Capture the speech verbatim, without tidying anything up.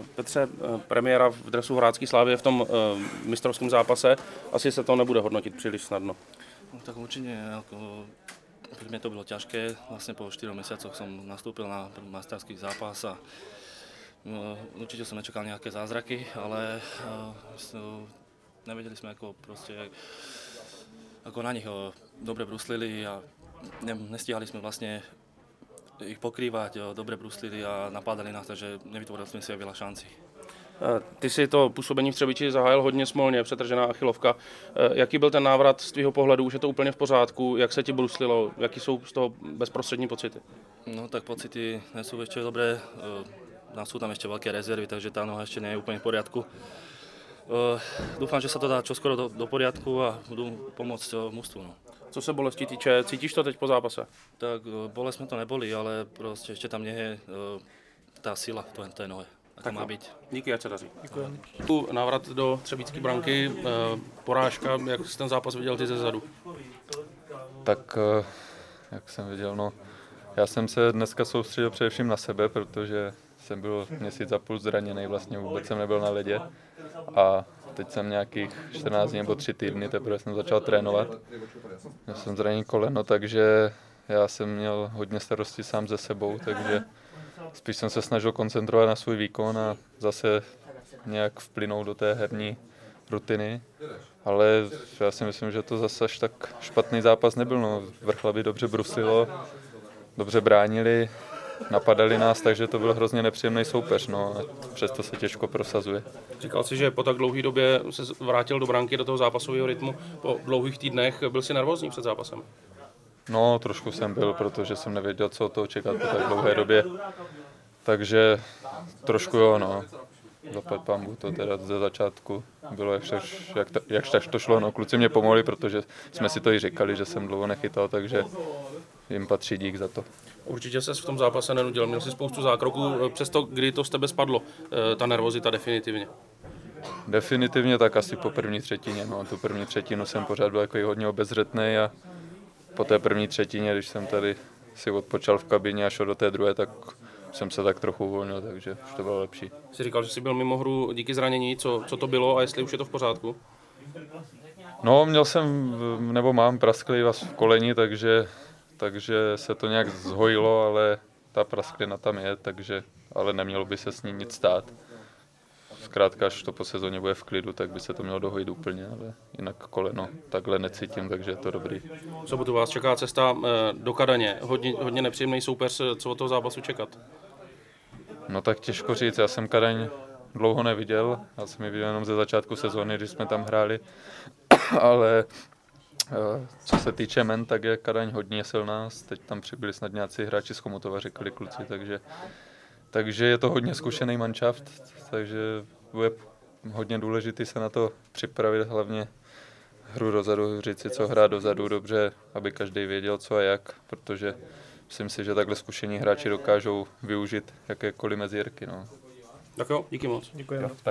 Petře, premiéra v dresu Hrácký Slávie v tom mistrovském zápase, asi se to nebude hodnotit příliš snadno. No, tak určite, ako, pre mňa to bolo ťažké. Vlastne po štyroch mesiacoch som nastúpil na majsterský zápas a no, určite som nečakal nejaké zázraky, ale uh, so, nevedeli sme ako proste ako na nich uh, dobre bruslili a ne, nestíhali sme vlastne ich pokrývať, uh, dobre bruslili a napádali nás, takže nevytvorili sme si veľa šancí. Ty si to působení v Třebíči zahájil hodně smolně, přetržená achilovka. Jaký byl ten návrat z tvého pohledu? Už je to úplně v pořádku? Jak se ti bruslilo? Jaký jsou z toho bezprostřední pocity? No tak pocity nie sú ešte dobré. Uh, sú tam ešte veľké rezervy, takže tá noha ešte nie je úplne v poriadku. Uh, dúfam, že sa to dá čoskoro do, do poriadku a budú pomôcť uh, mužstvu. No. Co se bolesti týče, cítíš to teď po zápase? Tak uh, bolest sme to neboli, ale proste ešte tam nie je uh, tá sila v tej nohe. Tak má být. Díky, ať se daří. Děkuji. Návrat do třebícké branky, porážka, jak jsi ten zápas viděl ty ze zadu? Tak, jak jsem viděl, no, já jsem se dneska soustředil především na sebe, protože jsem byl měsíc a půl zraněný, vlastně vůbec jsem nebyl na ledě a teď jsem nějakých čtrnáct dní nebo tři týdny, teprve jsem začal trénovat. Já jsem zraněný koleno, takže já jsem měl hodně starostí sám ze sebou, takže spíš jsem se snažil koncentrovat na svůj výkon a zase nějak vplynout do té herní rutiny. Ale já si myslím, že to zase až tak špatný zápas nebyl. No. Vrchlaby dobře bruslilo, dobře bránili, napadali nás, takže to byl hrozně nepříjemný soupeř. No. A přesto se těžko prosazuje. Říkal jsi, že po tak dlouhé době se vrátil do branky, do toho zápasového rytmu. Po dlouhých týdnech byl jsi nervózní před zápasem? No, trošku jsem byl, protože jsem nevěděl, co od toho čekat po tak dlouhé době. Takže trošku jo, no. Zaplať pambu to teda ze začátku bylo, jak, jak, jak tak to šlo. No, kluci mě pomohli, protože jsme si to i říkali, že jsem dlouho nechytal, takže jim patří dík za to. Určitě ses v tom zápase nenudil, měl jsi spoustu zákroků, přesto kdy to z tebe spadlo, ta nervozita definitivně? Definitivně tak asi po první třetině, no. Tu první třetinu jsem pořád byl jako hodně obezřetnej a po té první třetině, když jsem tady si odpočal v kabině a šel do té druhé, tak jsem se tak trochu uvolnil, takže už to bylo lepší. Jsi říkal, že jsi byl mimo hru díky zranění, co, co to bylo a jestli už je to v pořádku? No, měl jsem, nebo mám prasklý vaz v koleni, takže, takže se to nějak zhojilo, ale ta prasklina tam je, takže, ale nemělo by se s ní nic stát. Zkrátka, až to po sezóně bude v klidu, tak by se to mělo dohojit úplně, ale jinak koleno takhle necítím, takže je to dobrý. V sobotu vás čeká cesta do Kadaně, hodně, hodně nepříjemný soupeř, co od toho zápasu čekat? No tak těžko říct, já jsem Kadaň dlouho neviděl, já jsem ji viděl jenom ze začátku sezóny, když jsme tam hráli, ale co se týče men, tak je Kadaň hodně silná, teď tam přibyli snad nějací hráči z Chomutova, řekli kluci, takže Takže je to hodně zkušený manšaft, takže bude hodně důležitý se na to připravit, hlavně hru dozadu, říct si, co hrát dozadu dobře, aby každý věděl, co a jak, protože myslím si, že takhle zkušení hráči dokážou využít jakékoliv mezírky. No. Tak jo, díky moc. Děkujeme.